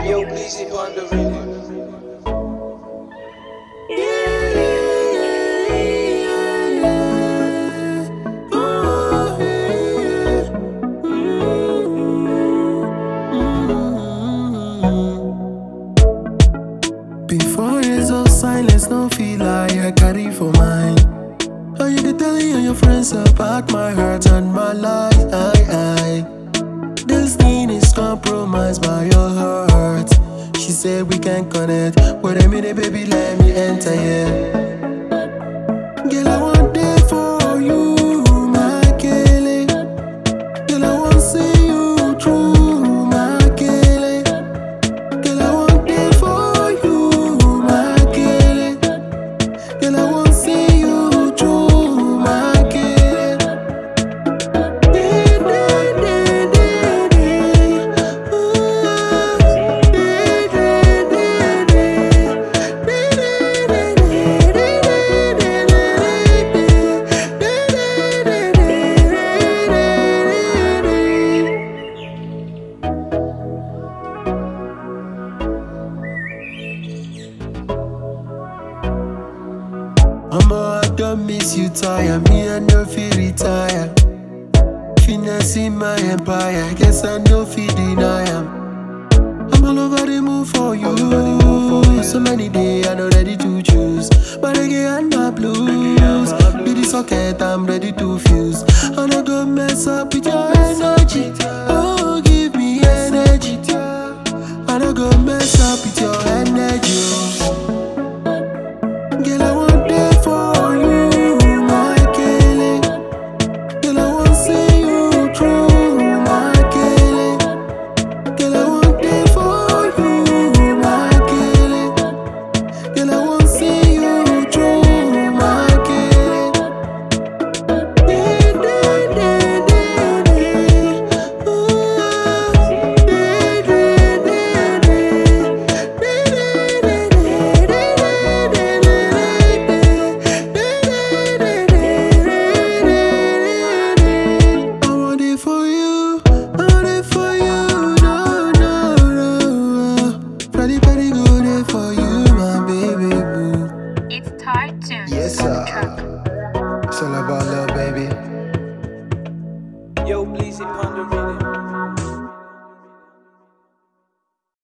Yo, Glizzy on the radio. Before it's all silence, no feel like I carry for mine. How you can tell you and your friends about my heart and my life. This thing is compromised by your heart. She said we can connect. Wait a minute, baby, let me enter here. Girl, I want day for you, my Kelly. Girl, I want see you through, my Kelly. Girl, I want day for you, my Kelly. Girl, I want see you through, my Kelly. Mama, I don't miss you, tire. Me, I no feel retire. Finessing my empire, guess I no feel deny am. I'm all over the move for you. So many days, I not ready to choose. But again, my blues. Be the socket, I'm ready to fuse. And I go mess up with your energy. Oh.